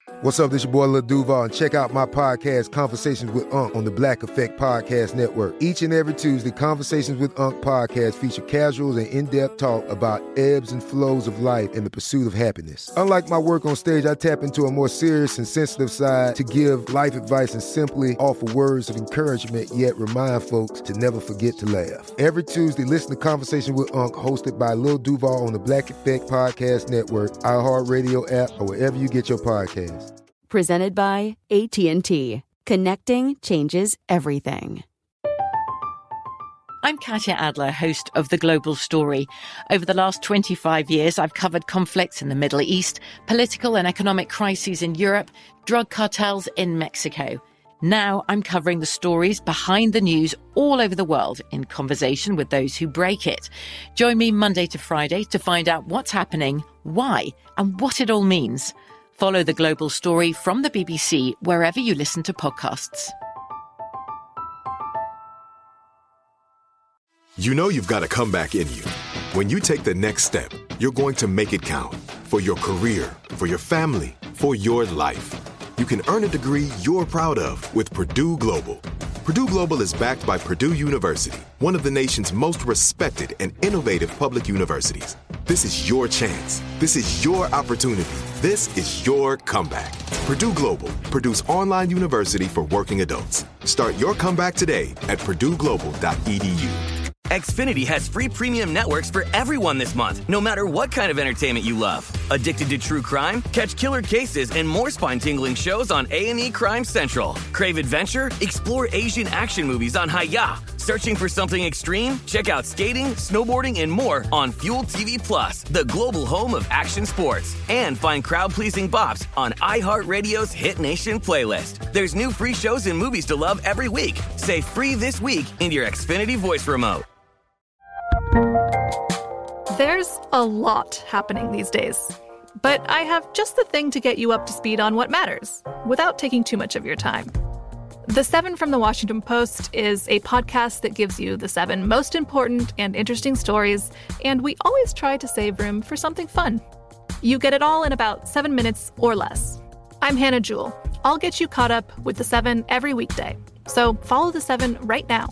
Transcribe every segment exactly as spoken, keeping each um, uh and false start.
What's up, this your boy Lil Duval, and check out my podcast, Conversations with Unc, on the Black Effect Podcast Network. Each and every Tuesday, Conversations with Unc podcast feature casuals and in-depth talk about ebbs and flows of life and the pursuit of happiness. Unlike my work on stage, I tap into a more serious and sensitive side to give life advice and simply offer words of encouragement, yet remind folks to never forget to laugh. Every Tuesday, listen to Conversations with Unc, hosted by Lil Duval on the Black Effect Podcast Network, iHeartRadio app, or wherever you get your podcasts. Presented by A T and T. Connecting changes everything. I'm Katya Adler, host of The Global Story. Over the last twenty-five years, I've covered conflicts in the Middle East, political and economic crises in Europe, drug cartels in Mexico. Now I'm covering the stories behind the news all over the world in conversation with those who break it. Join me Monday to Friday to find out what's happening, why, and what it all means. Follow The Global Story from the B B C wherever you listen to podcasts. You know you've got a comeback in you. When you take the next step, you're going to make it count. For your career, for your family, for your life. You can earn a degree you're proud of with Purdue Global. Purdue Global is backed by Purdue University, one of the nation's most respected and innovative public universities. This is your chance. This is your opportunity. This is your comeback. Purdue Global, Purdue's online university for working adults. Start your comeback today at purdue global dot e d u. Xfinity has free premium networks for everyone this month, no matter what kind of entertainment you love. Addicted to true crime? Catch killer cases and more spine-tingling shows on A and E Crime Central. Crave adventure? Explore Asian action movies on Hi-Ya. Searching for something extreme? Check out skating, snowboarding, and more on Fuel T V Plus, the global home of action sports. And find crowd-pleasing bops on iHeartRadio's Hit Nation playlist. There's new free shows and movies to love every week. Say free this week in your Xfinity voice remote. There's a lot happening these days, but I have just the thing to get you up to speed on what matters, without taking too much of your time. The Seven from the Washington Post is a podcast that gives you the seven most important and interesting stories, and we always try to save room for something fun. You get it all in about seven minutes or less. I'm Hannah Jewell. I'll get you caught up with the Seven every weekday, so follow the Seven right now.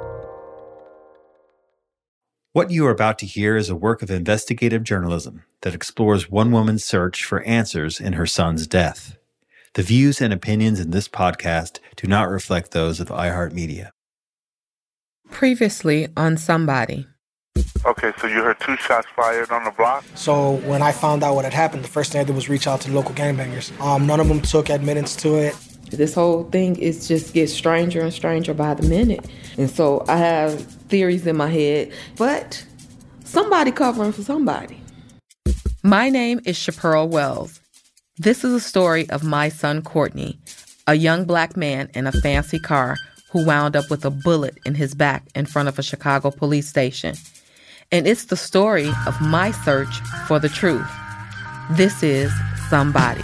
What you are about to hear is a work of investigative journalism that explores one woman's search for answers in her son's death. The views and opinions in this podcast do not reflect those of iHeartMedia. Previously on Somebody. Okay, so you heard two shots fired on the block? So when I found out what had happened, the first thing I did was reach out to the local gangbangers. Um, none of them took admittance to it. This whole thing is just gets stranger and stranger by the minute. And so I have theories in my head, but somebody covering for somebody. My name is Chaparral Wells. This is a story of my son Courtney, a young black man in a fancy car who wound up with a bullet in his back in front of a Chicago police station. And it's the story of my search for the truth. This is Somebody.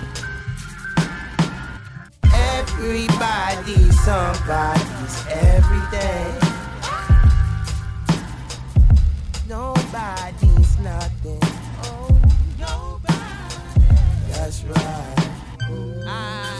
Everybody, somebody's everything. Nobody's nothing. Oh, nobody. That's right. I...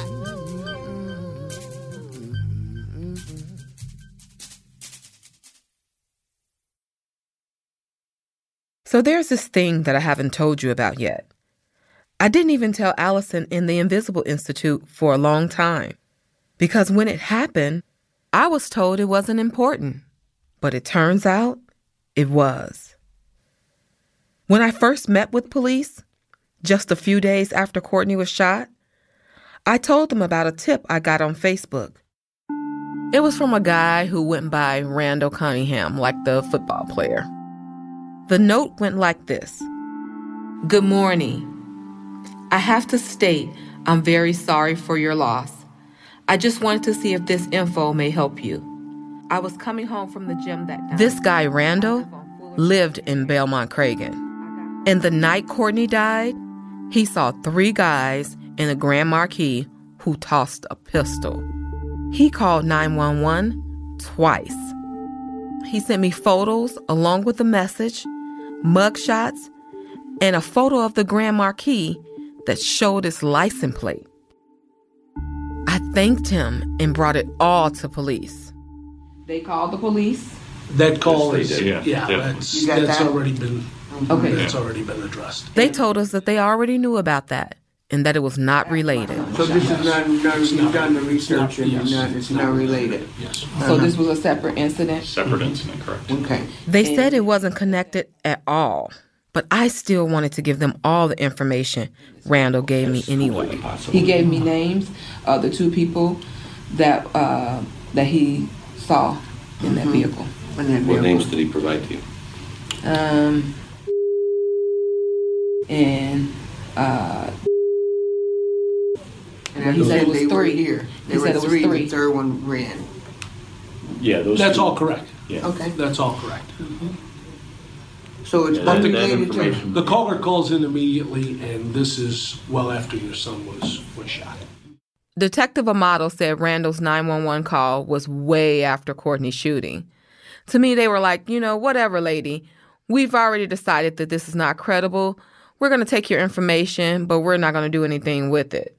So there's this thing that I haven't told you about yet. I didn't even tell Allison in the Invisible Institute for a long time. Because when it happened, I was told it wasn't important. But it turns out it was. When I first met with police, just a few days after Courtney was shot, I told them about a tip I got on Facebook. It was from a guy who went by Randall Cunningham, like the football player. The note went like this. Good morning. I have to state I'm very sorry for your loss. I just wanted to see if this info may help you. I was coming home from the gym that night. This guy, Randall, lived in Belmont Cragen. And the night Courtney died, he saw three guys in a Grand Marquis who tossed a pistol. He called nine one one twice. He sent me photos along with a message, mugshots, and a photo of the Grand Marquis that showed its license plate. thanked him and brought it all to police. They called the police? That call yes, is, yeah, yeah, yeah. that's, that's that? already been, okay. that's already been addressed. They told us that they already knew about that and that it was not related. So this is not, not you've done the research and yes. not, it's not related? Yes. So this was a separate incident? Separate incident, correct. Okay. They said it wasn't connected at all, but I still wanted to give them all the information Randall gave me anyway. He gave me names of the two people that uh, that he saw in that Mm-hmm. vehicle. In that What vehicle. names did he provide to you? Um, and uh, And he said it was they were three. here. He There said were it was three, three. the third one ran. Yeah, those That's two. all correct. Yeah. Okay. That's all correct. So it's Yeah, that- that unrelated to... information- The caller calls in immediately, and this is well after your son was, was shot. Detective Amato said Randall's nine one one call was way after Courtney's shooting. To me, they were like, you know, whatever, lady. We've already decided that this is not credible. We're going to take your information, but we're not going to do anything with it.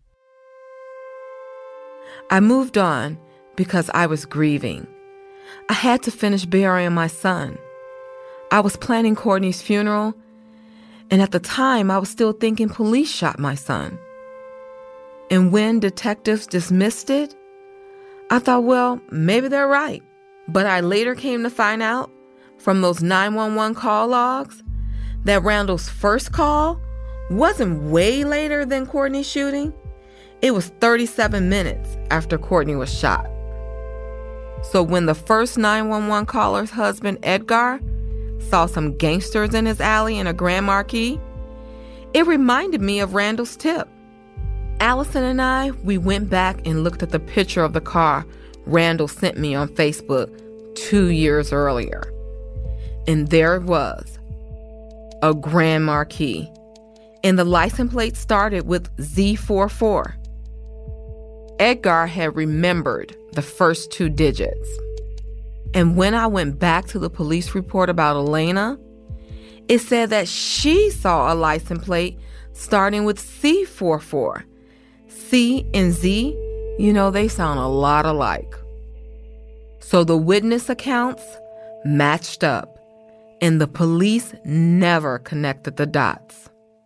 I moved on because I was grieving. I had to finish burying my son. I was planning Courtney's funeral, and at the time, I was still thinking police shot my son. And when detectives dismissed it, I thought, well, maybe they're right. But I later came to find out from those nine one one call logs that Randall's first call wasn't way later than Courtney's shooting. It was thirty-seven minutes after Courtney was shot. So when the first nine one one caller's husband, Edgar, saw some gangsters in his alley in a Grand Marquis, it reminded me of Randall's tip. Allison and I, we went back and looked at the picture of the car Randall sent me on Facebook two years earlier. And there it was, a Grand Marquis. And the license plate started with Z forty-four. Edgar had remembered the first two digits. And when I went back to the police report about Elena, it said that she saw a license plate starting with C forty-four. C and Z, you know, they sound a lot alike. So the witness accounts matched up, and the police never connected the dots.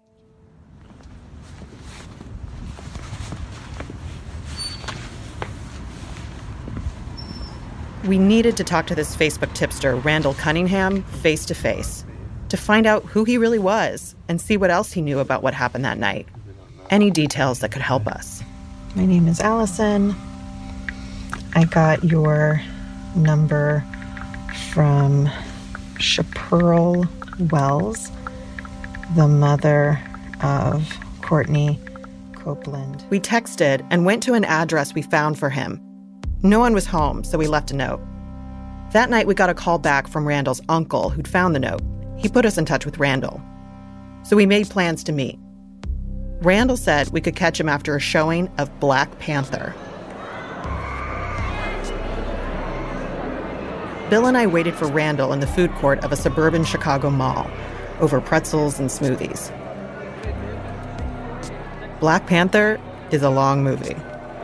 We needed to talk to this Facebook tipster, Randall Cunningham, face to face, to find out who he really was and see what else he knew about what happened that night. Any details that could help us. My name is Allison. I got your number from Chaparral Wells, the mother of Courtney Copeland. We texted and went to an address we found for him. No one was home, so we left a note. That night, we got a call back from Randall's uncle who'd found the note. He put us in touch with Randall. So we made plans to meet. Randall said we could catch him after a showing of Black Panther. Bill and I waited for Randall in the food court of a suburban Chicago mall over pretzels and smoothies. Black Panther is a long movie.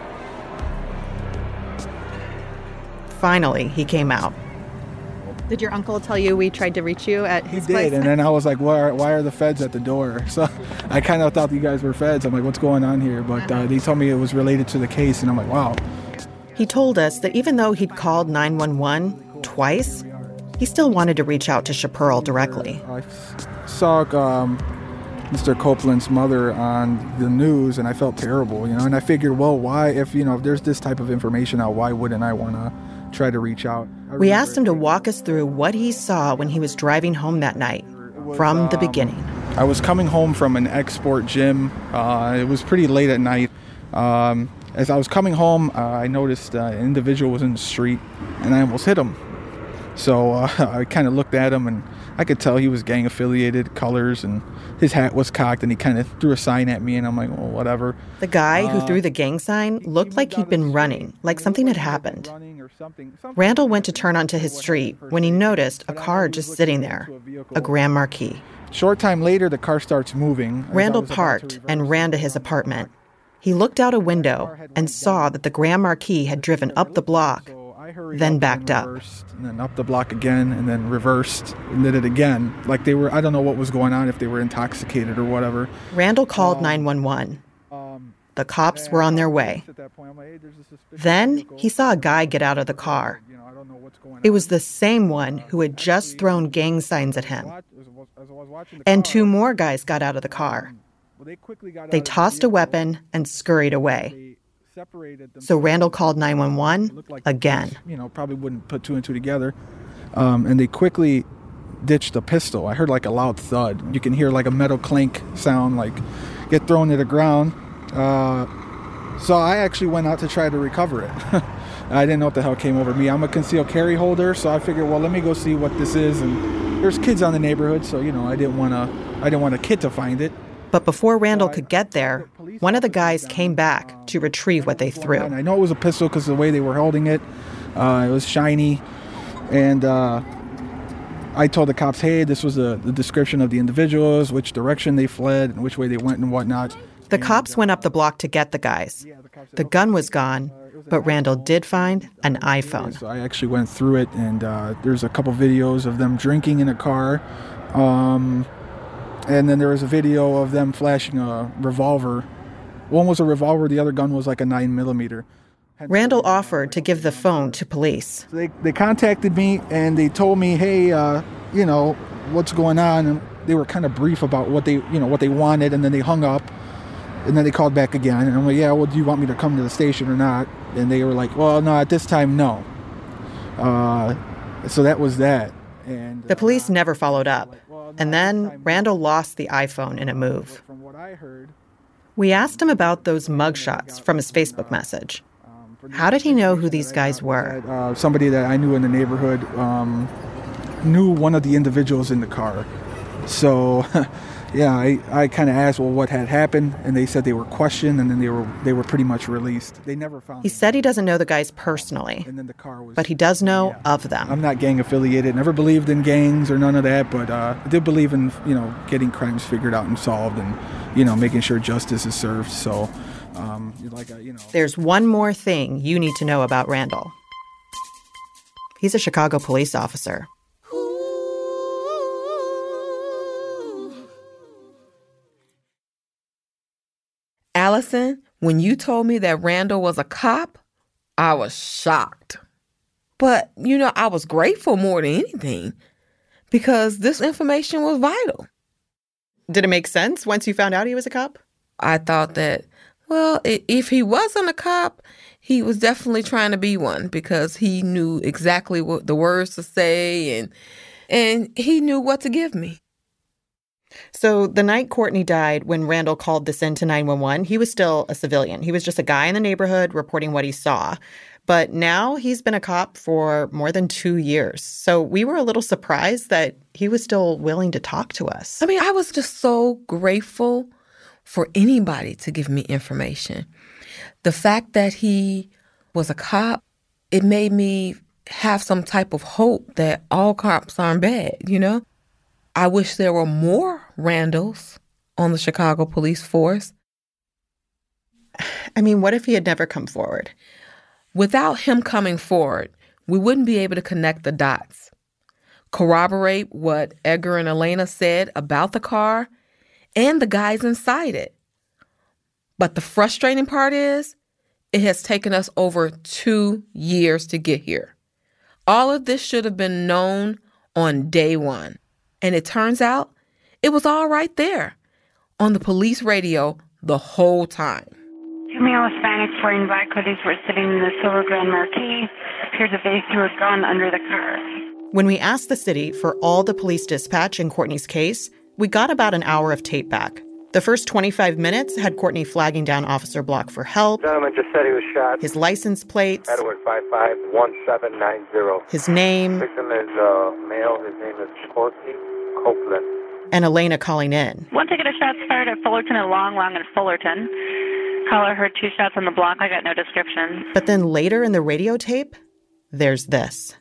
Finally, he came out. Did your uncle tell you we tried to reach you at his He place? did, and then I was like, why are, why are the feds at the door? So I kind of thought you guys were feds. I'm like, what's going on here? But uh, they told me it was related to the case, and I'm like, wow. He told us that even though he'd called nine one one twice, he still wanted to reach out to Chaparral directly. I saw um, Mister Copeland's mother on the news, and I felt terrible, you know, and I figured, well, why, if, you know, if there's this type of information out, why wouldn't I want to try to reach out? We asked him to walk us through what he saw when he was driving home that night, from the beginning. I was coming home from an export gym. Uh, it was pretty late at night. Um, as I was coming home, uh, I noticed uh, an individual was in the street, and I almost hit him. So uh, I kind of looked at him, and I could tell he was gang-affiliated, colors, and his hat was cocked, and he kind of threw a sign at me, and I'm like, well, whatever. The guy who Uh, threw the gang sign looked like he'd been running, like something had happened. Randall went to turn onto his street when he noticed a car just sitting there, a Grand Marquis. Short time later, the car starts moving. Randall parked and ran to his apartment. He looked out a window and saw that the Grand Marquis had driven up the block, then backed up. And then up the block again, and then reversed, and did it again. Like they were, I don't know what was going on, if they were intoxicated or whatever. Randall called nine one one. The cops were on their way. Then he saw a guy get out of the car. It was the same one who had just thrown gang signs at him. And two more guys got out of the car. They tossed a weapon and scurried away. So Randall called nine one one again. You know, probably wouldn't put two and two together. Um, and they quickly ditched the pistol. I heard like a loud thud. You can hear like a metal clink sound, like get thrown to the ground. Uh, so I actually went out to try to recover it. I didn't know what the hell came over me. I'm a concealed carry holder, so I figured, well, let me go see what this is. And there's kids on the neighborhood, so you know, I didn't want to. I didn't want a kid to find it. But before Randall could get there, one of the guys came back to retrieve what they threw. And I know it was a pistol because of the way they were holding it. Uh, it was shiny. And uh, I told the cops, hey, this was a, the description of the individuals, which direction they fled, and which way they went and whatnot. The cops went up the block to get the guys. The gun was gone, but Randall did find an iPhone. So I actually went through it, and uh, there's a couple videos of them drinking in a car. Um... And then there was a video of them flashing a revolver. One was a revolver, the other gun was like a nine millimeter. Randall offered to give the phone to police. So they they contacted me and they told me, hey, uh, you know, what's going on? And they were kind of brief about what they, you know, what they wanted, and then they hung up. And then they called back again, and I'm like, yeah, well, do you want me to come to the station or not? And they were like, well, no, at this time, no. Uh, so that was that. And the police never followed up. And then Randall lost the iPhone in a move. We asked him about those mugshots from his Facebook message. How did he know who these guys were? Uh, somebody that I knew in the neighborhood um, knew one of the individuals in the car. So, yeah, I, I kind of asked, well, what had happened? And they said they were questioned, and then they were they were pretty much released. They never found He said he doesn't know the guys personally, but he does know yeah. of them. I'm not gang affiliated, never believed in gangs or none of that, but uh, I did believe in, you know, getting crimes figured out and solved, and, you know, making sure justice is served. So, um, like, a, you know. There's one more thing you need to know about Randall. He's a Chicago police officer. Allison, when you told me that Randall was a cop, I was shocked. But, you know, I was grateful more than anything because this information was vital. Did it make sense once you found out he was a cop? I thought that, well, if he wasn't a cop, he was definitely trying to be one because he knew exactly what the words to say and and he knew what to give me. So the night Courtney died, when Randall called this in to nine one one, he was still a civilian. He was just a guy in the neighborhood reporting what he saw. But now he's been a cop for more than two years. So we were a little surprised that he was still willing to talk to us. I mean, I was just so grateful for anybody to give me information. The fact that he was a cop, it made me have some type of hope that all cops aren't bad, you know? I wish there were more Randalls on the Chicago police force. I mean, what if he had never come forward? Without him coming forward, we wouldn't be able to connect the dots, corroborate what Edgar and Elena said about the car and the guys inside it. But the frustrating part is, it has taken us over two years to get here. All of this should have been known on day one. And it turns out it was all right there on the police radio the whole time. Camille Hispanic for Invite were sitting in the silver Grand Marquis. Appears that they threw a gun under the car. When we asked the city for all the police dispatch in Courtney's case, we got about an hour of tape back. The first twenty-five minutes had Courtney flagging down Officer Block for help. The gentleman just said he was shot. His license plates. Edward five five one seven nine zero. His name. Victim is uh, male. His name is Corky Copeland. And Elena calling in. One ticket of shots fired at Fullerton and Long Long and Fullerton. Caller heard two shots on the block. I got no description. But then later in the radio tape, there's this.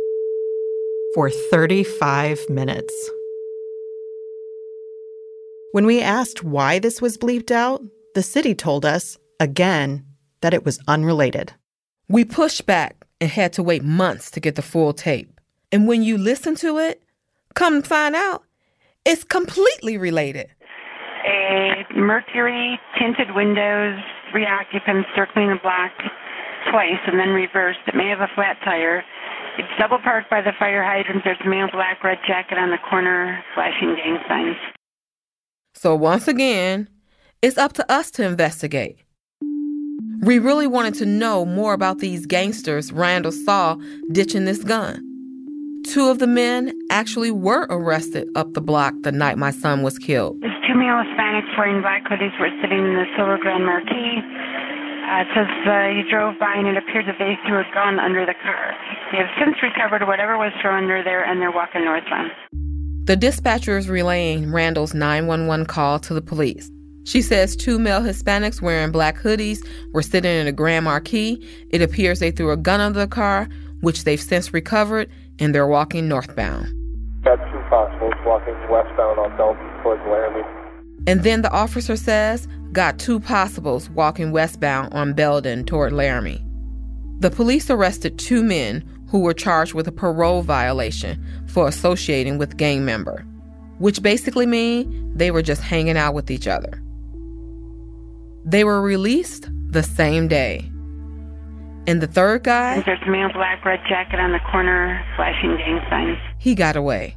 For thirty-five minutes. When we asked why this was bleeped out, the city told us, again, that it was unrelated. We pushed back and had to wait months to get the full tape. And when you listen to it, come to find out, it's completely related. A Mercury, tinted windows, three occupants circling the block twice and then reversed. It may have a flat tire. It's double parked by the fire hydrant. There's a male black red jacket on the corner, flashing gang signs. So once again, it's up to us to investigate. We really wanted to know more about these gangsters Randall saw ditching this gun. Two of the men actually were arrested up the block the night my son was killed. There's two male Hispanics wearing black hoodies were sitting in the Silver Grand Marquis. Uh, it says uh, he drove by and it appears that they threw a gun under the car. They have since recovered whatever was thrown under there and they're walking northbound. The dispatcher is relaying Randall's nine one one call to the police. She says two male Hispanics wearing black hoodies were sitting in a Grand Marquis. It appears they threw a gun under the car, which they've since recovered, and they're walking northbound. Got two possibles walking westbound on Belton towards Laramie. And then the officer says, got two possibles walking westbound on Belden toward Laramie. The police arrested two men who were charged with a parole violation for associating with gang member, which basically means they were just hanging out with each other. They were released the same day. And the third guy, there's a male black red jacket on the corner, flashing gang signs. He got away.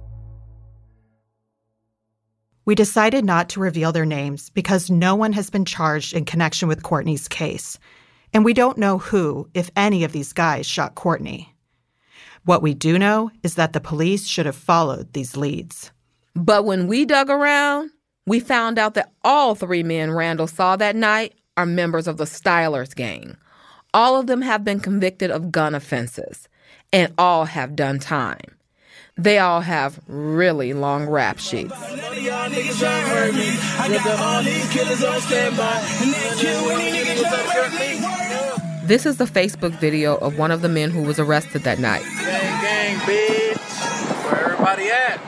We decided not to reveal their names because no one has been charged in connection with Courtney's case. And we don't know who, if any of these guys, shot Courtney. What we do know is that the police should have followed these leads. But when we dug around, we found out that all three men Randall saw that night are members of the Stylers gang. All of them have been convicted of gun offenses, and all have done time. They all have really long rap sheets. This is the Facebook video of one of the men who was arrested that night. Gang, gang, bitch. Where everybody at?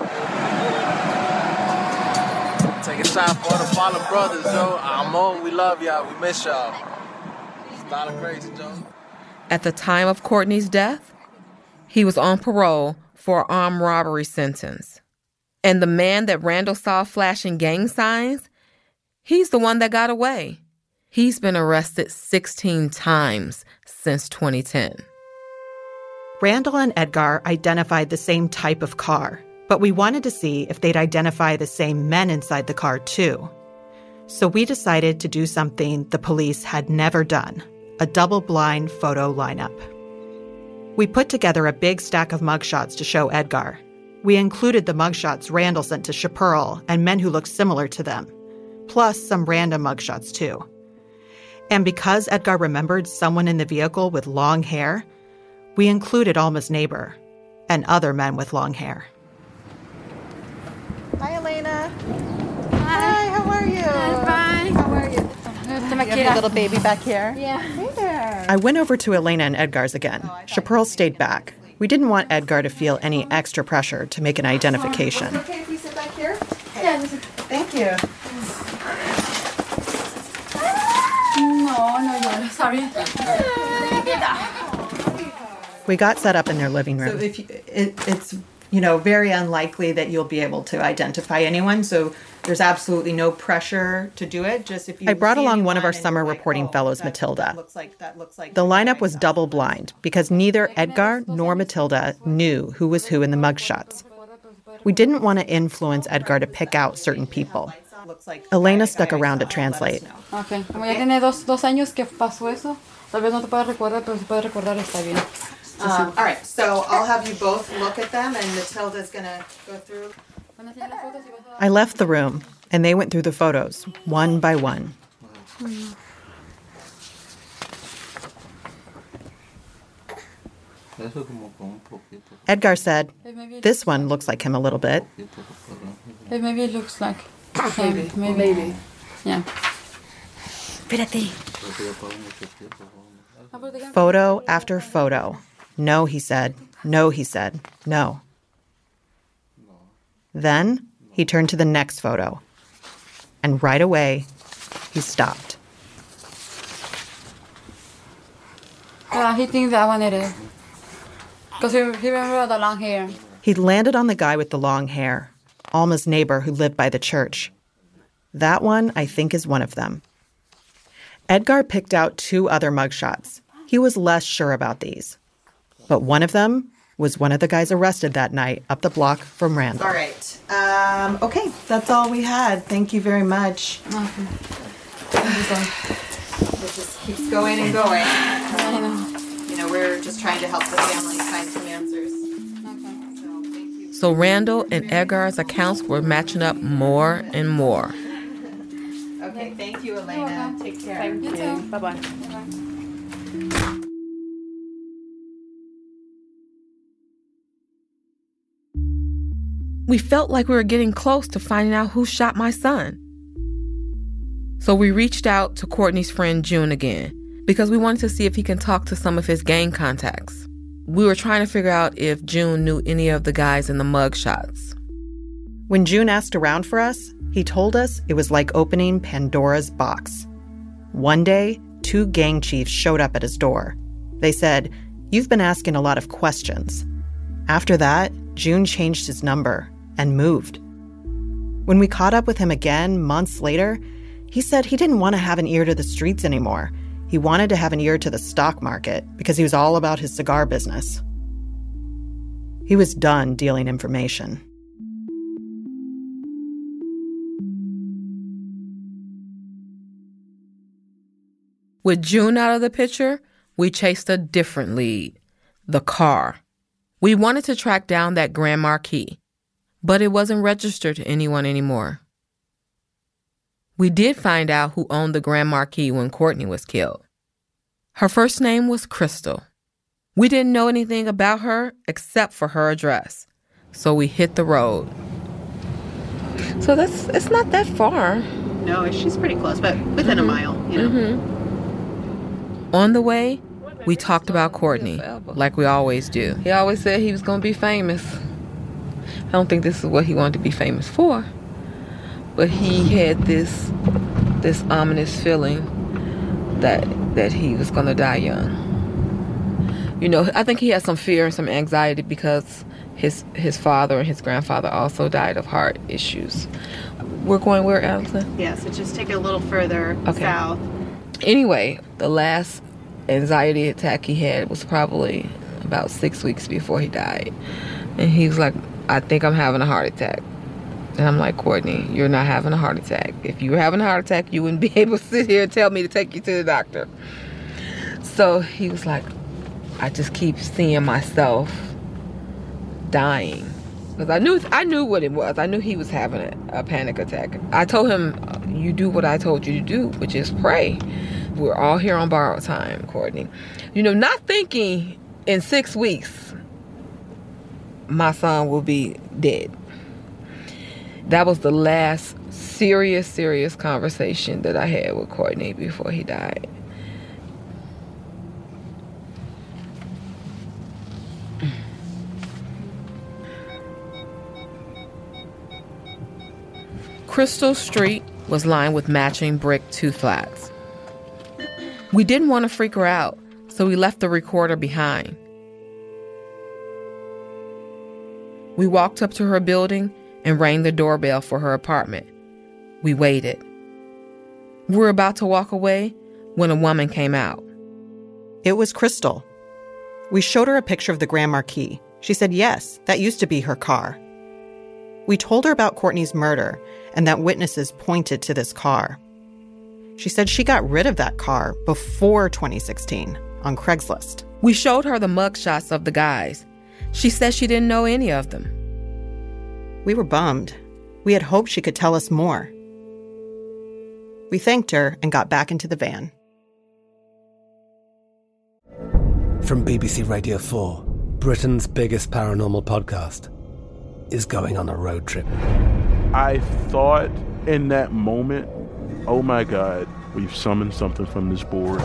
Take a shot for the fallen brothers, yo. I'm on. We love y'all. We miss y'all. It's a lot of crazy, Joe. At the time of Courtney's death, he was on parole for an armed robbery sentence. And the man that Randall saw flashing gang signs, he's the one that got away. He's been arrested sixteen times since twenty ten. Randall and Edgar identified the same type of car, but we wanted to see if they'd identify the same men inside the car, too. So we decided to do something the police had never done, a double-blind photo lineup. We put together a big stack of mugshots to show Edgar. We included the mugshots Randall sent to Chaparral and men who looked similar to them, plus some random mugshots, too. And because Edgar remembered someone in the vehicle with long hair, we included Alma's neighbor and other men with long hair. Hi, Elena. Hi, how are you? I'm fine. How are you? You have your little baby back here? Yeah. Hey there. I went over to Elena and Edgar's again. Chaparral stayed back. We didn't want Edgar to feel any extra pressure to make an identification. Is it okay if we sit back here? Yeah. Thank you. No, no, no. Sorry. We got set up in their living room. So if you, it, it's, you know, very unlikely that you'll be able to identify anyone. So there's absolutely no pressure to do it. Just if you I brought see along one of our anyone summer and you're like, reporting oh, fellows, that- Matilda. That looks like, that looks like The lineup was double blind because neither Edgar nor Matilda knew who was who in the mugshots. We didn't want to influence Edgar to pick out certain people. Elena stuck around to translate. Okay. Como ya tiene dos, dos años que pasó eso, tal vez no te puedas recordar, pero si puedes recordar está bien. Um, all right, so I'll have you both look at them, and Matilda's going to go through. I left the room, and they went through the photos, one by one. Edgar said, "This one looks like him a little bit." Hey, maybe it looks like him. Maybe. Maybe. Maybe. Yeah. Photo after photo. No, he said. No, he said. No. Then he turned to the next photo. And right away, he stopped. Yeah, he thinks that one it is. Because he, he remember the long hair. He landed on the guy with the long hair, Alma's neighbor who lived by the church. That one, I think, is one of them. Edgar picked out two other mugshots. He was less sure about these. But one of them was one of the guys arrested that night up the block from Randall. All right. Um, okay, that's all we had. Thank you very much. Okay. It just keeps going and going. I know. You know, we're just trying to help the family find some answers. So Randall and Edgar's accounts were matching up more and more. Okay, thank you, Elena. Take care. Thank you too. Bye-bye. Bye-bye. We felt like we were getting close to finding out who shot my son. So we reached out to Courtney's friend June again because we wanted to see if he can talk to some of his gang contacts. We were trying to figure out if June knew any of the guys in the mug shots. When June asked around for us, he told us it was like opening Pandora's box. One day, two gang chiefs showed up at his door. They said, "You've been asking a lot of questions." After that, June changed his number and moved. When we caught up with him again months later, he said he didn't want to have an ear to the streets anymore. He wanted to have an ear to the stock market because he was all about his cigar business. He was done dealing information. With June out of the picture, we chased a different lead, the car. We wanted to track down that Grand Marquis, but it wasn't registered to anyone anymore. We did find out who owned the Grand Marquis when Courtney was killed. Her first name was Crystal. We didn't know anything about her except for her address, so we hit the road. So that's it's not that far. No, she's pretty close, but within mm-hmm. a mile, you know. Mm-hmm. On the way, we talked about Courtney, like we always do. He always said he was going to be famous. I don't think this is what he wanted to be famous for. But he had this this ominous feeling that that he was going to die young. You know, I think he had some fear and some anxiety because his his father and his grandfather also died of heart issues. We're going where, Allison? Yeah, so just take it a little further okay. south. Anyway, the last anxiety attack he had was probably about six weeks before he died. And he was like, "I think I'm having a heart attack." And I'm like, "Courtney, you're not having a heart attack. If you were having a heart attack, you wouldn't be able to sit here and tell me to take you to the doctor." So he was like, "I just keep seeing myself dying." Because I knew I knew what it was. I knew he was having a, a panic attack. I told him, "You do what I told you to do, which is pray. We're all here on borrowed time, Courtney." You know, not thinking in six weeks my son will be dead. That was the last serious, serious conversation that I had with Courtney before he died. Crystal Street was lined with matching brick two-flats. We didn't want to freak her out, so we left the recorder behind. We walked up to her building and rang the doorbell for her apartment. We waited. We were about to walk away when a woman came out. It was Crystal. We showed her a picture of the Grand Marquis. She said yes, that used to be her car. We told her about Courtney's murder and that witnesses pointed to this car. She said she got rid of that car before twenty sixteen on Craigslist. We showed her the mugshots of the guys. She said she didn't know any of them. We were bummed. We had hoped she could tell us more. We thanked her and got back into the van. From B B C Radio four, Britain's biggest paranormal podcast is going on a road trip. I thought in that moment, oh my God, we've summoned something from this board.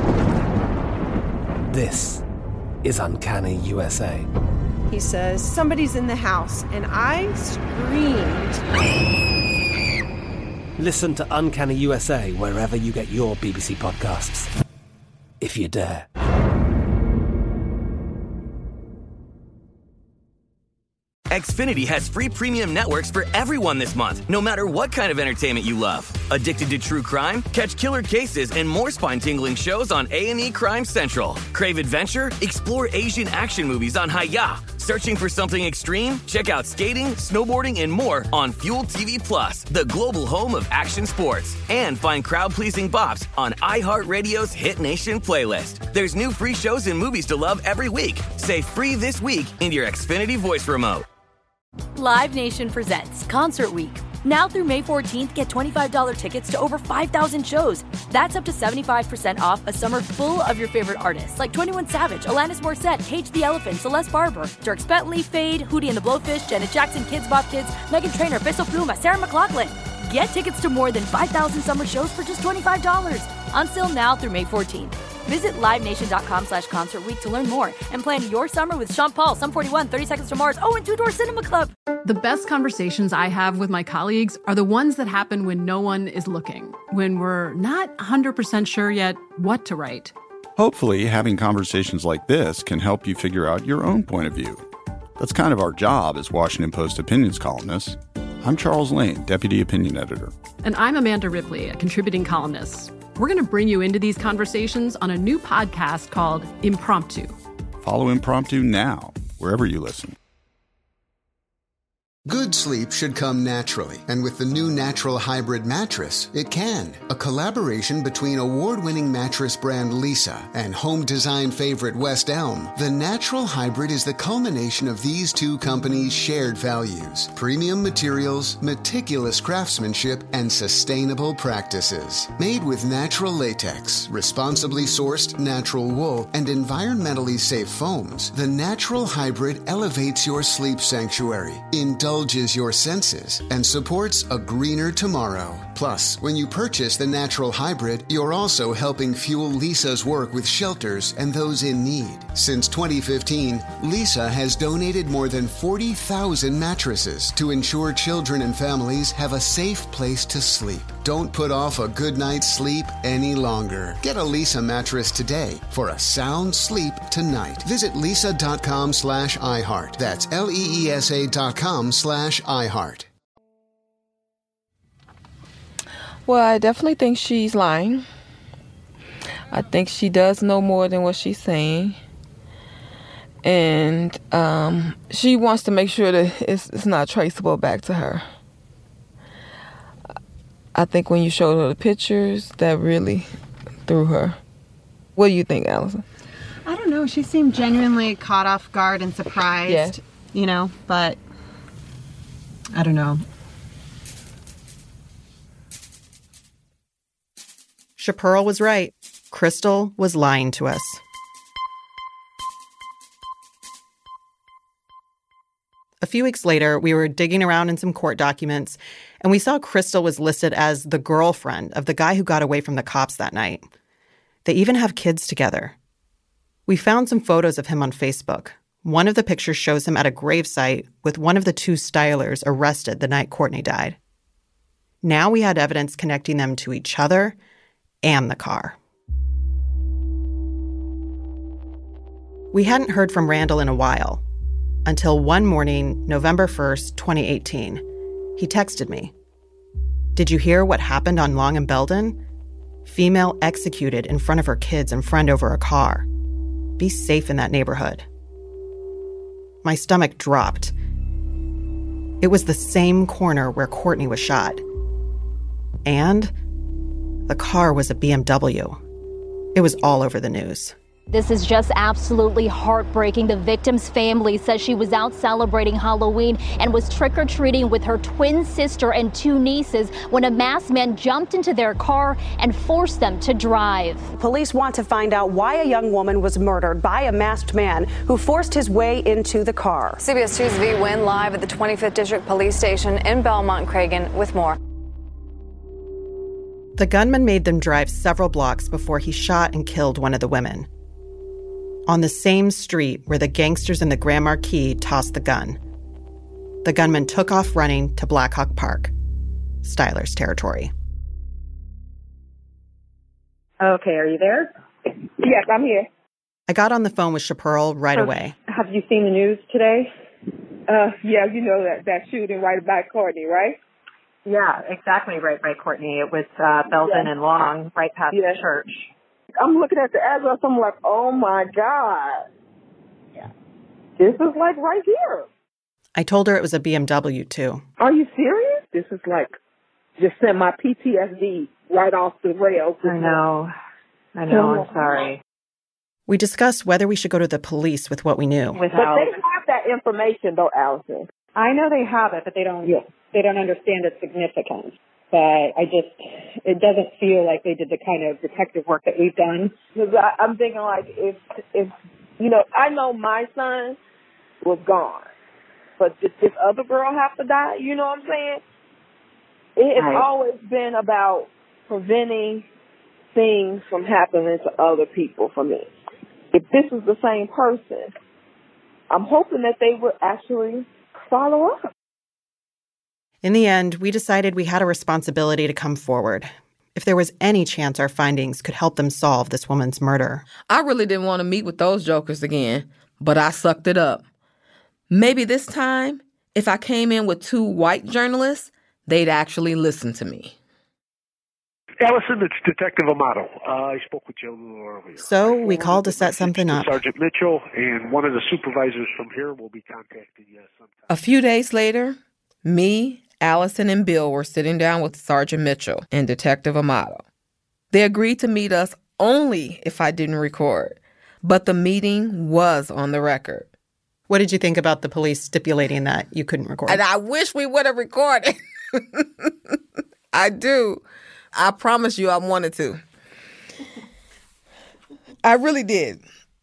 This is Uncanny U S A. He says, "Somebody's in the house," and I screamed. Listen to Uncanny U S A wherever you get your B B C podcasts, if you dare. Xfinity has free premium networks for everyone this month, no matter what kind of entertainment you love. Addicted to true crime? Catch killer cases and more spine-tingling shows on A and E Crime Central. Crave adventure? Explore Asian action movies on Hi-Ya. Searching for something extreme? Check out skating, snowboarding, and more on Fuel T V Plus, the global home of action sports. And find crowd-pleasing bops on iHeartRadio's Hit Nation playlist. There's new free shows and movies to love every week. Say free this week in your Xfinity voice remote. Live Nation presents Concert Week. Now through May fourteenth, get twenty-five dollars tickets to over five thousand shows. That's up to seventy-five percent off a summer full of your favorite artists like twenty-one Savage, Alanis Morissette, Cage the Elephant, Celeste Barber, Dierks Bentley, Fade, Hootie and the Blowfish, Janet Jackson, Kids Bop Kids, Meghan Trainor, Peso Pluma, Sarah McLachlan. Get tickets to more than five thousand summer shows for just twenty-five dollars. On sale now through May fourteenth. Visit livenation.com slash concert week to learn more and plan your summer with Sean Paul, Sum forty-one, thirty Seconds to Mars, oh, and Two Door Cinema Club. The best conversations I have with my colleagues are the ones that happen when no one is looking, when we're not one hundred percent sure yet what to write. Hopefully, having conversations like this can help you figure out your own point of view. That's kind of our job as Washington Post opinions columnists. I'm Charles Lane, Deputy Opinion Editor. And I'm Amanda Ripley, a contributing columnist. We're going to bring you into these conversations on a new podcast called Impromptu. Follow Impromptu now, wherever you listen. Good sleep should come naturally, and with the new Natural Hybrid mattress, it can. A collaboration between award-winning mattress brand Leesa and home design favorite West Elm, the Natural Hybrid is the culmination of these two companies' shared values: premium materials, meticulous craftsmanship, and sustainable practices. Made with natural latex, responsibly sourced natural wool, and environmentally safe foams, the Natural Hybrid elevates your sleep sanctuary, indulges your senses, and supports a greener tomorrow. Plus, when you purchase the Natural Hybrid, you're also helping fuel Leesa's work with shelters and those in need. Since twenty fifteen, Leesa has donated more than forty thousand mattresses to ensure children and families have a safe place to sleep. Don't put off a good night's sleep any longer. Get a Leesa mattress today for a sound sleep tonight. Visit leesa.com slash iHeart. That's L-E-E-S-A dot com slash iHeart. Well, I definitely think she's lying. I think she does know more than what she's saying. And um, she wants to make sure that it's, it's not traceable back to her. I think when you showed her the pictures, that really threw her. What do you think, Allison? I don't know. She seemed genuinely caught off guard and surprised, yeah. you know, but I don't know. Shapiro was right. Crystal was lying to us. A few weeks later, we were digging around in some court documents, and we saw Crystal was listed as the girlfriend of the guy who got away from the cops that night. They even have kids together. We found some photos of him on Facebook. One of the pictures shows him at a gravesite with one of the two stylers arrested the night Courtney died. Now we had evidence connecting them to each other and the car. We hadn't heard from Randall in a while, until one morning, November first, twenty eighteen. He texted me. "Did you hear what happened on Long and Belden? Female executed in front of her kids and friend over a car. Be safe in that neighborhood." My stomach dropped. It was the same corner where Courtney was shot. And the car was a B M W. It was all over the news. This is just absolutely heartbreaking. The victim's family says she was out celebrating Halloween and was trick-or-treating with her twin sister and two nieces when a masked man jumped into their car and forced them to drive. Police want to find out why a young woman was murdered by a masked man who forced his way into the car. C B S two's V Wynn live at the twenty-fifth District Police Station in Belmont, Cragen with more. The gunman made them drive several blocks before he shot and killed one of the women. On the same street where the gangsters in the Grand Marquis tossed the gun. The gunman took off running to Blackhawk Park, Styler's territory. Okay, are you there? Yes, I'm here. I got on the phone with Chaparral right away. Have you seen the news today? Uh, yeah, you know that, that shooting right by Courtney, right? Yeah, exactly right by Courtney. It was uh, Belden yeah. and Long, right past yeah. the church. I'm looking at the address. I'm like, oh, my God. Yeah. This is like right here. I told her it was a B M W, too. Are you serious? This is like just sent my P T S D right off the rails. I know. I know. I'm sorry. We discussed whether we should go to the police with what we knew. Without... But they have that information, though, Allison. I know they have it, but they don't. Yeah. They don't understand its significance. But I just, it doesn't feel like they did the kind of detective work that we've done. Because I'm thinking, like, if if you know, I know my son was gone, but did this other girl have to die? You know what I'm saying? It's right. always been about preventing things from happening to other people for me. If this is the same person, I'm hoping that they would actually follow up. In the end, we decided we had a responsibility to come forward. If there was any chance our findings could help them solve this woman's murder. I really didn't want to meet with those jokers again, but I sucked it up. Maybe this time, if I came in with two white journalists, they'd actually listen to me. Allison, it's Detective Amato. Uh, I spoke with you a little earlier. So we called to set something up. Sergeant Mitchell, and one of the supervisors from here will be contacting you sometime. A few days later, me, Allison, and Bill were sitting down with Sergeant Mitchell and Detective Amato. They agreed to meet us only if I didn't record, but the meeting was on the record. What did you think about the police stipulating that you couldn't record? And I wish we would have recorded. I do. I promise you I wanted to. I really did.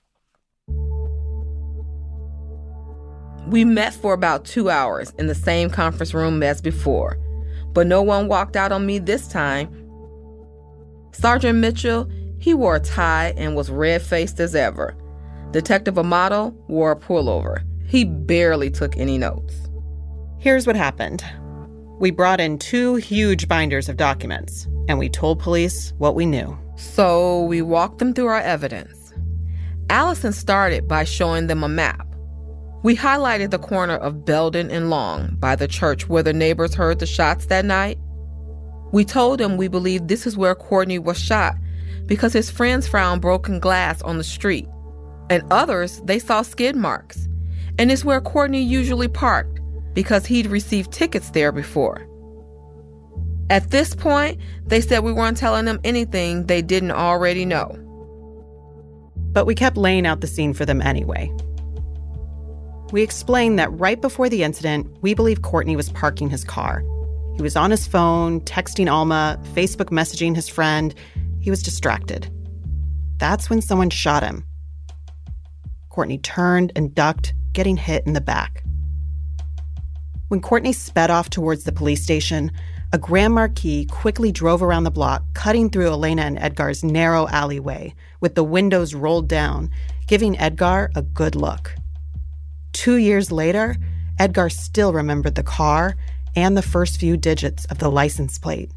We met for about two hours in the same conference room as before, but no one walked out on me this time. Sergeant Mitchell, he wore a tie and was red-faced as ever. Detective Amato wore a pullover. He barely took any notes. Here's what happened. We brought in two huge binders of documents, and we told police what we knew. So we walked them through our evidence. Allison started by showing them a map. We highlighted the corner of Belden and Long by the church where the neighbors heard the shots that night. We told them we believed this is where Courtney was shot because his friends found broken glass on the street, and others, they saw skid marks. And it's where Courtney usually parked because he'd received tickets there before. At this point, they said we weren't telling them anything they didn't already know. But we kept laying out the scene for them anyway. We explained that right before the incident, we believe Courtney was parking his car. He was on his phone, texting Alma, Facebook messaging his friend. He was distracted. That's when someone shot him. Courtney turned and ducked, getting hit in the back. When Courtney sped off towards the police station, a Grand Marquis quickly drove around the block, cutting through Elena and Edgar's narrow alleyway, with the windows rolled down, giving Edgar a good look. Two years later, Edgar still remembered the car and the first few digits of the license plate.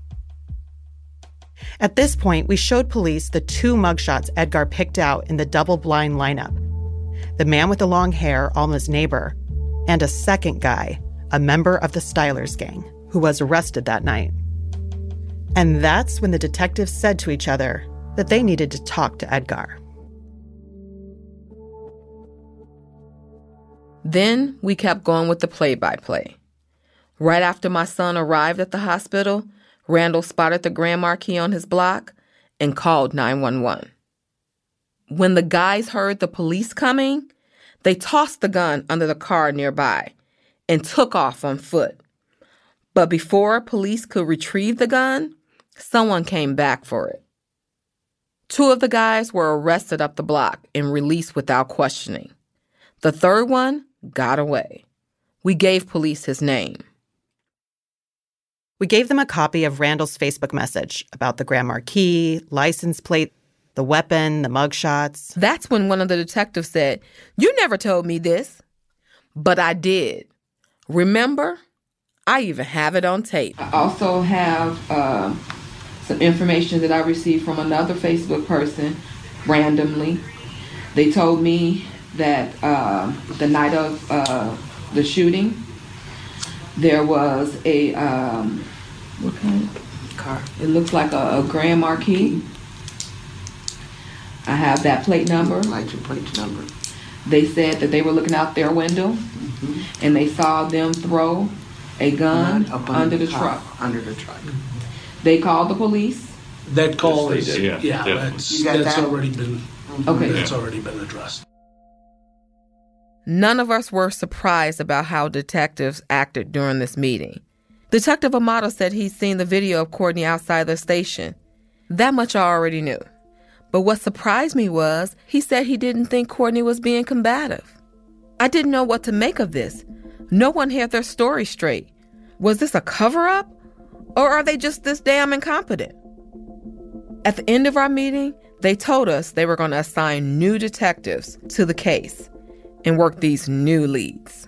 At this point, we showed police the two mugshots Edgar picked out in the double-blind lineup. The man with the long hair, Alma's neighbor, and a second guy, a member of the Stylers gang, who was arrested that night. And that's when the detectives said to each other that they needed to talk to Edgar. Then we kept going with the play-by-play. Right after my son arrived at the hospital, Randall spotted the Grand Marquis on his block and called nine one one. When the guys heard the police coming, they tossed the gun under the car nearby and took off on foot. But before police could retrieve the gun, someone came back for it. Two of the guys were arrested up the block and released without questioning. The third one got away. We gave police his name. We gave them a copy of Randall's Facebook message about the Grand Marquis, license plate, the weapon, the mugshots. That's when one of the detectives said, "You never told me this." But I did. Remember? I even have it on tape. I also have uh, some information that I received from another Facebook person randomly. They told me that uh, the night of uh, the shooting, there was a, um, what kind of car? It looks like a, a Grand Marquis. I have that plate number. License plate number. They said that they were looking out their window, mm-hmm. and they saw them throw a gun Up under the car, truck. Under the truck. They called the police. That call Yes, is, they yeah, did. yeah, Yeah. that's, You got that's that? already been, Okay. that's already been addressed. None of us were surprised about how detectives acted during this meeting. Detective Amato said he'd seen the video of Courtney outside the station. That much I already knew. But what surprised me was he said he didn't think Courtney was being combative. I didn't know what to make of this. No one had their story straight. Was this a cover-up? Or are they just this damn incompetent? At the end of our meeting, they told us they were going to assign new detectives to the case and work these new leads.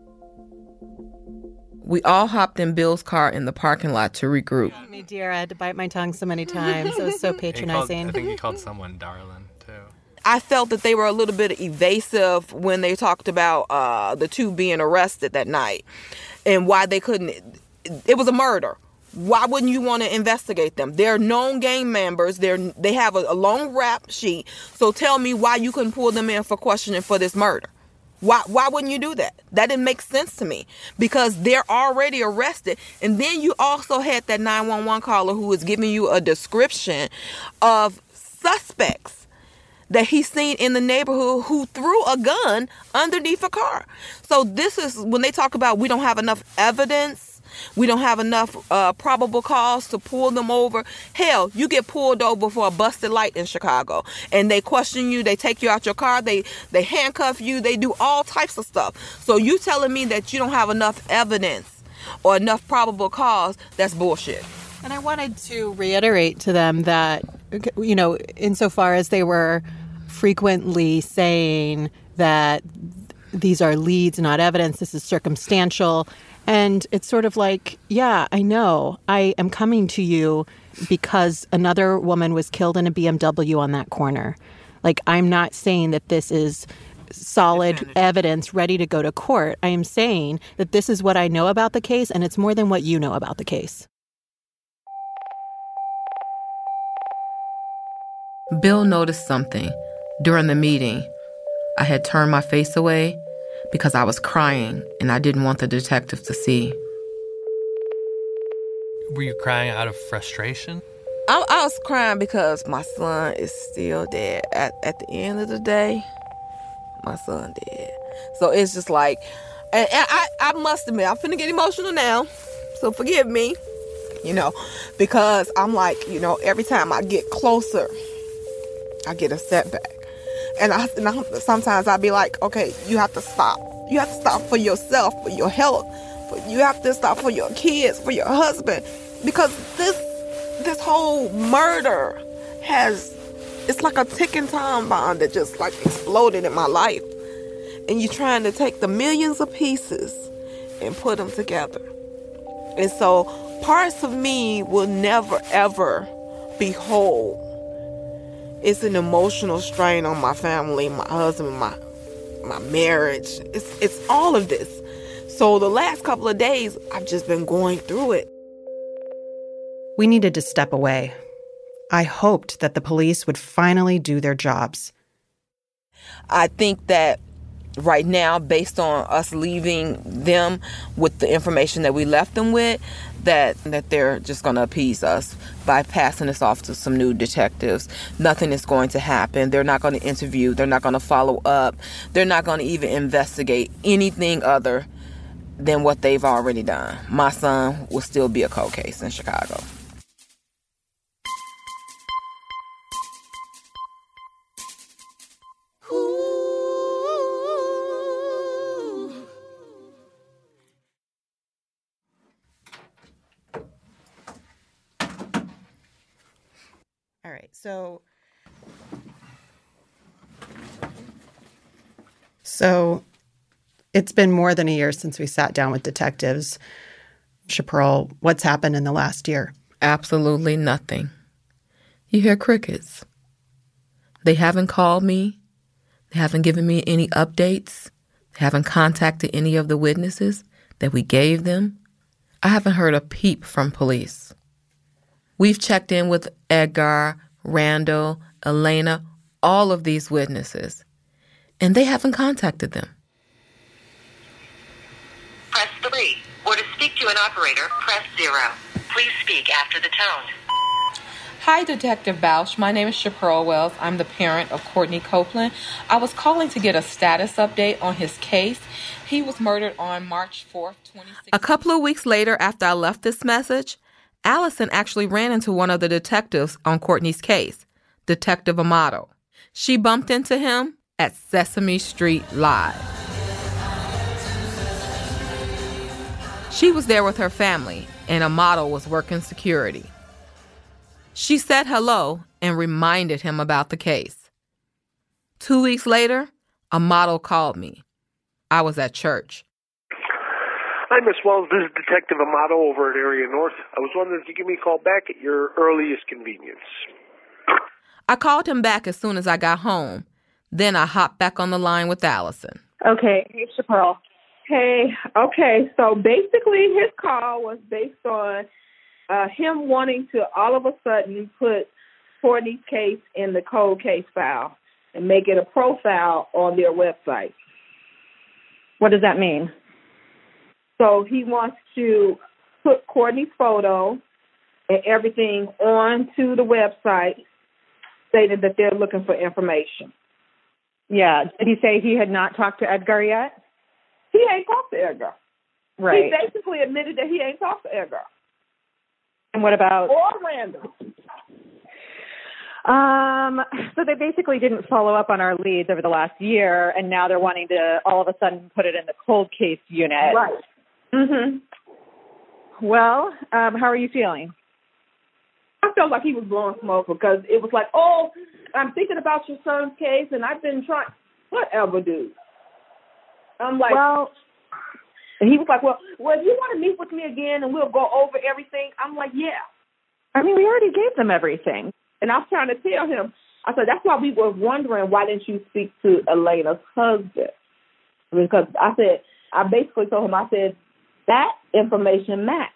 We all hopped in Bill's car in the parking lot to regroup. Me, dear, I had to bite my tongue so many times. It was so patronizing. Called, I think he called someone darling, too. I felt that they were a little bit evasive when they talked about uh, the two being arrested that night and why they couldn't. It was a murder. Why wouldn't you want to investigate them? They're known gang members. They're they have a, a long rap sheet. So tell me why you couldn't pull them in for questioning for this murder. Why why wouldn't you do that? That didn't make sense to me because they're already arrested. And then you also had that nine one one caller who was giving you a description of suspects that he's seen in the neighborhood who threw a gun underneath a car. So this is when they talk about we don't have enough evidence. We don't have enough uh, probable cause to pull them over. Hell, you get pulled over for a busted light in Chicago and they question you. They take you out your car. They they handcuff you. They do all types of stuff. So you telling me that you don't have enough evidence or enough probable cause, that's bullshit. And I wanted to reiterate to them that, you know, insofar as they were frequently saying that these are leads, not evidence, this is circumstantial. And it's sort of like, yeah, I know. I am coming to you because another woman was killed in a B M W on that corner. Like, I'm not saying that this is solid evidence ready to go to court. I am saying that this is what I know about the case, and it's more than what you know about the case. Bill noticed something. During the meeting, I had turned my face away because I was crying and I didn't want the detectives to see. Were you crying out of frustration? I, I was crying because my son is still dead. At, at the end of the day, my son dead. So it's just like, and, and I, I must admit, I'm finna get emotional now, so forgive me, you know, because I'm like, you know, every time I get closer, I get a setback. And, I, and I, sometimes I'll be like, okay, you have to stop. You have to stop for yourself, for your health. For, you have to stop for your kids, for your husband. Because this this whole murder has, it's like a ticking time bomb that just like exploded in my life. And you're trying to take the millions of pieces and put them together. And so parts of me will never, ever be whole. It's an emotional strain on my family, my husband, my my marriage. It's it's all of this. So the last couple of days, I've just been going through it. We needed to step away. I hoped that the police would finally do their jobs. I think that right now, based on us leaving them with the information that we left them with, that that they're just going to appease us by passing us off to some new detectives. Nothing is going to happen. They're not going to interview. They're not going to follow up. They're not going to even investigate anything other than what they've already done. My son will still be a cold case in Chicago. All right, so so it's been more than a year since we sat down with detectives. Chaparral, what's happened in the last year? Absolutely nothing. You hear crickets. They haven't called me. They haven't given me any updates. They haven't contacted any of the witnesses that we gave them. I haven't heard a peep from police. We've checked in with Edgar, Randall, Elena, all of these witnesses, and they haven't contacted them. Press three, or to speak to an operator, press zero. Please speak after the tone. Hi, Detective Bausch. My name is Chaparral Wells. I'm the parent of Courtney Copeland. I was calling to get a status update on his case. He was murdered on March fourth, twenty sixteen. A couple of weeks later, after I left this message, Allison actually ran into one of the detectives on Courtney's case, Detective Amato. She bumped into him at Sesame Street Live. She was there with her family, and Amato was working security. She said hello and reminded him about the case. Two weeks later, Amato called me. I was at church. Hi, Miss Wells. This is Detective Amato over at Area North. I was wondering if you give me a call back at your earliest convenience. I called him back as soon as I got home. Then I hopped back on the line with Allison. Okay. Hey, Chaparral. Hey, okay. So basically his call was based on uh, him wanting to all of a sudden put Courtney's case in the cold case file and make it a profile on their website. What does that mean? So he wants to put Courtney's photo and everything onto the website, stating that they're looking for information. Yeah. Did he say he had not talked to Edgar yet? He ain't talked to Edgar. Right. He basically admitted that he ain't talked to Edgar. And what about... Or Randall. Um, so they basically didn't follow up on our leads over the last year, and now they're wanting to all of a sudden put it in the cold case unit. Right. Mm-hmm. Well, um, how are you feeling? I felt like he was blowing smoke because it was like, oh, I'm thinking about your son's case, and I've been trying... Whatever, dude. I'm like... Well... And he was like, well, well, if you want to meet with me again and we'll go over everything, I'm like, yeah. I mean, we already gave them everything. And I was trying to tell him, I said, that's why we were wondering, why didn't you speak to Elena's husband? Because I said, I basically told him, I said, that information matched.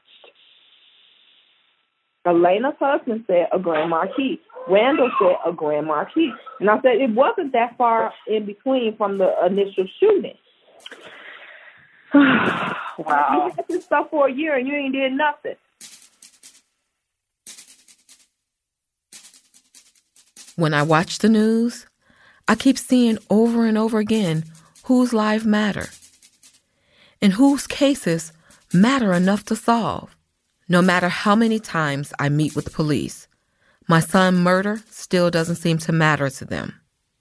Elena's husband said a Grand Marquis. Randall said a Grand Marquis. And I said, it wasn't that far in between from the initial shooting. Wow. You had this stuff for a year and you ain't did nothing. When I watch the news, I keep seeing over and over again whose lives matter and whose cases matter enough to solve. No matter how many times I meet with the police, my son's murder still doesn't seem to matter to them.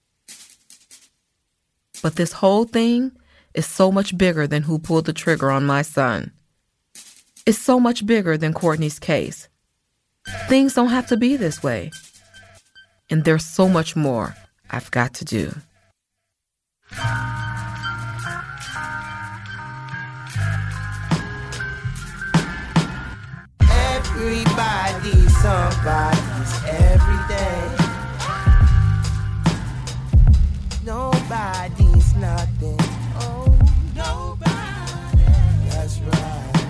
But this whole thing is so much bigger than who pulled the trigger on my son. It's so much bigger than Courtney's case. Things don't have to be this way. And there's so much more I've got to do. Everybody's somebody's every day. Nobody's nothing. Oh, nobody. That's right.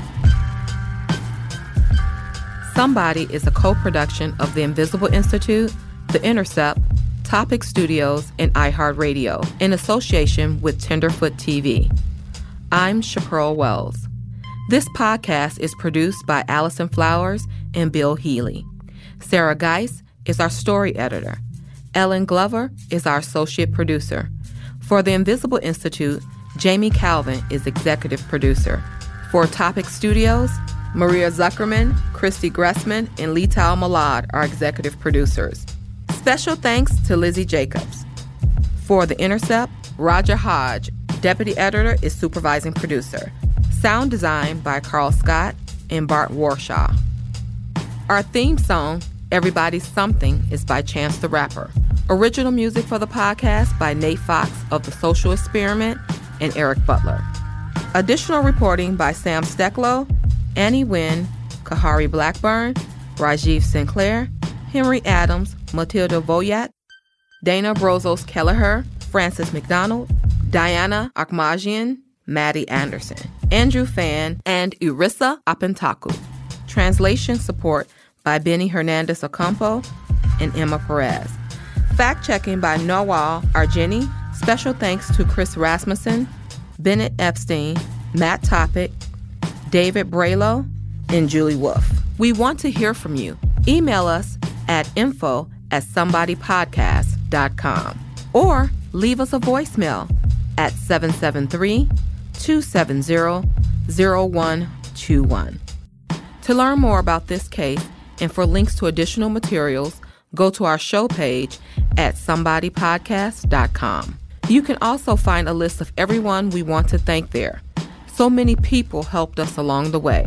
Somebody is a co-production of the Invisible Institute, The Intercept, Topic Studios, and iHeartRadio in association with Tenderfoot T V. I'm Chaparral Wells. This podcast is produced by Allison Flowers and Bill Healy. Sarah Geis is our story editor. Ellen Glover is our associate producer. For the Invisible Institute, Jamie Calvin is executive producer. For Topic Studios, Maria Zuckerman, Christy Gressman, and Lital Malad are executive producers. Special thanks to Lizzie Jacobs. For The Intercept, Roger Hodge, deputy editor, is supervising producer. Sound design by Carl Scott and Bart Warshaw. Our theme song, Everybody's Something, is by Chance the Rapper. Original music for the podcast by Nate Fox of The Social Experiment and Eric Butler. Additional reporting by Sam Stecklow, Annie Wynn, Kahari Blackburn, Rajiv Sinclair, Henry Adams, Matilda Voyat, Dana Brozos Kelleher, Francis McDonald, Diana Akmajian, Maddie Anderson, Andrew Fan, and Irissa Apentaku. Translation support by Benny Hernandez Ocampo and Emma Perez. Fact-checking by Nawal Arjeni. Special thanks to Chris Rasmussen, Bennett Epstein, Matt Topic, David Braylow, and Julie Wolf. We want to hear from you. Email us at info at somebodypodcast dot com or leave us a voicemail at seven seven three, two seven zero, zero one two one. To learn more about this case and for links to additional materials, go to our show page at somebody podcast dot com. You can also find a list of everyone we want to thank there. So many people helped us along the way.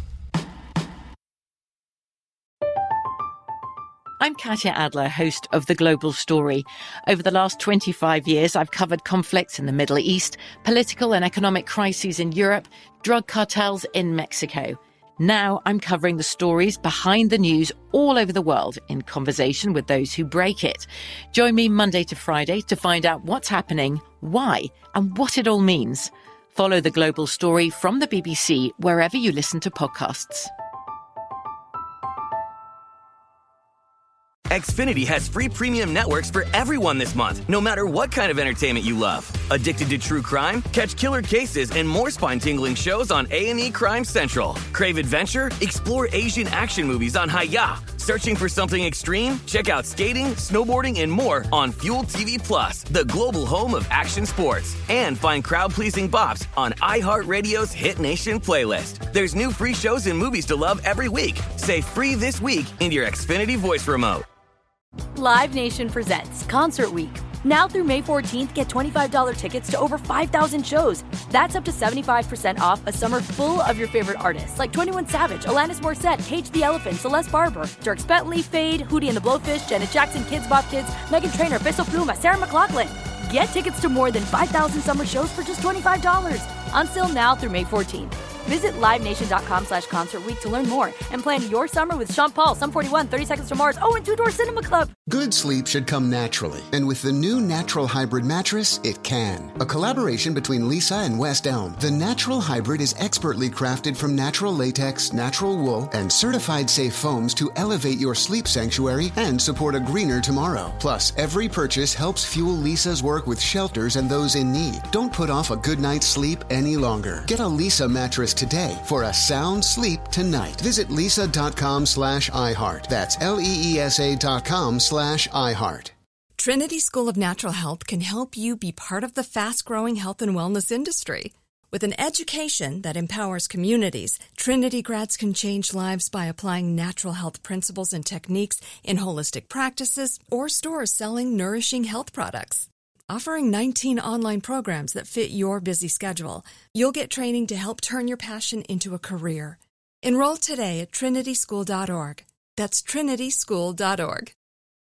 I'm Katya Adler, host of The Global Story. Over the last twenty-five years, I've covered conflicts in the Middle East, political and economic crises in Europe, drug cartels in Mexico. Now I'm covering the stories behind the news all over the world in conversation with those who break it. Join me Monday to Friday to find out what's happening, why, and what it all means. Follow The Global Story from the B B C wherever you listen to podcasts. Xfinity has free premium networks for everyone this month, no matter what kind of entertainment you love. Addicted to true crime? Catch killer cases and more spine-tingling shows on A and E Crime Central. Crave adventure? Explore Asian action movies on Hi-Ya. Searching for something extreme? Check out skating, snowboarding, and more on Fuel T V Plus, the global home of action sports. And find crowd-pleasing bops on iHeartRadio's Hit Nation playlist. There's new free shows and movies to love every week. Say free this week in your Xfinity voice remote. Live Nation presents Concert Week. Now through May fourteenth, get twenty-five dollars tickets to over five thousand shows. That's up to seventy-five percent off a summer full of your favorite artists like twenty-one Savage, Alanis Morissette, Cage the Elephant, Celeste Barber, Dierks Bentley, Fade, Hootie and the Blowfish, Janet Jackson, Kids Bop Kids, Meghan Trainor, Peso Pluma, Sarah McLachlan. Get tickets to more than five thousand summer shows for just twenty-five dollars. Until now through May fourteenth. Visit livenation.com slash concert week to learn more and plan your summer with Sean Paul, Sum forty-one, thirty Seconds to Mars, oh, and Two Door Cinema Club. Good sleep should come naturally, and with the new Natural Hybrid mattress, it can. A collaboration between Lisa and West Elm, the Natural Hybrid is expertly crafted from natural latex, natural wool, and certified safe foams to elevate your sleep sanctuary and support a greener tomorrow. Plus, every purchase helps fuel Lisa's work with shelters and those in need. Don't put off a good night's sleep any longer. Get a Lisa mattress today for a sound sleep tonight. Visit lisa.com slash iHeart. That's L-E-E-S-A dot com slash iHeart. Trinity School of Natural Health can help you be part of the fast-growing health and wellness industry. With an education that empowers communities, Trinity grads can change lives by applying natural health principles and techniques in holistic practices or stores selling nourishing health products. Offering nineteen online programs that fit your busy schedule, you'll get training to help turn your passion into a career. Enroll today at trinity school dot org. That's trinity school dot org.